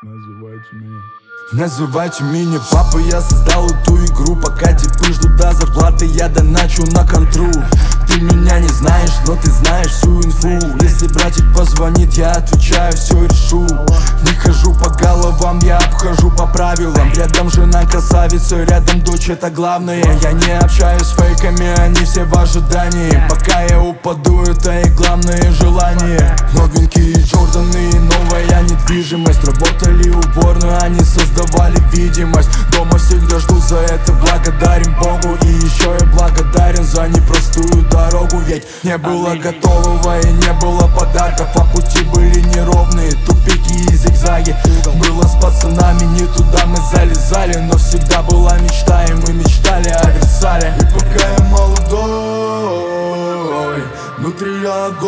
Называйте меня. Называйте меня папа, я создал эту игру. Пока типы ждут до зарплаты, я доначу на контру. Ты меня не знаешь, но ты знаешь всю инфу. Если братик позвонит, я отвечаю, все решу. Не хожу по головам, я обхожу по правилам. Рядом жена красавица, рядом дочь, это главное. Я не общаюсь с фейками, они все в ожидании. Пока я упаду, это и главное желание. Новенькие Джорданы, новая недвижимость. Работали уборную, они создавали видимость. Дома всегда жду, за это благодарен Богу. И еще я благодарен за непростую дорогу. Ведь не было готового и не было подарков, а пути были неровные, тупики и зигзаги. Было с пацанами не туда мы залезали, но всегда была мечта, и мы мечтали о Версале. И пока я молодой, внутри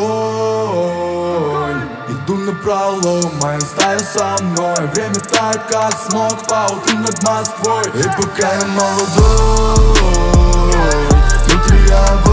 огонь, иду на пролом, моя стая со мной. Время тает как смог по утру над Москвой. И пока я молодой, внутри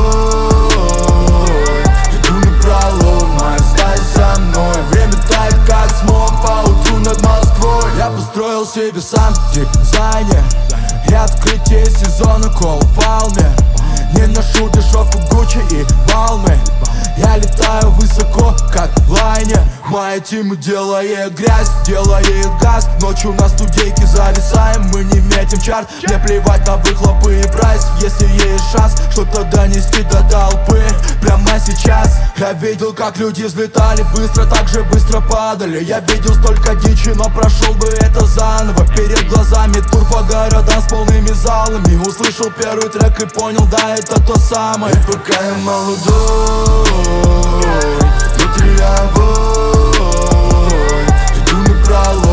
огонь, иду на пролом, моя стая со мной. Время тает как смог по утру над Москвой. Я построил себе сам дизайнер и открытие сезона Кол Палмер. Не ношу дешевку Гуччи и Балмы. Я летаю высоко, как лайнер. Моя тима делает грязь, делает газ. Ночью на студейке зависаем, мы не метим чарт. Мне плевать на выхлопы и прайс, если есть шанс что-то донести до толпы прямо сейчас. Я видел, как люди взлетали быстро, так же быстро падали. Я видел столько дичи, но прошел бы это заново. Перед глазами тур по городам с полными залами. Услышал первый трек и понял, да, это то самое. И пока я молодой, внутри огонь, иду на пролом.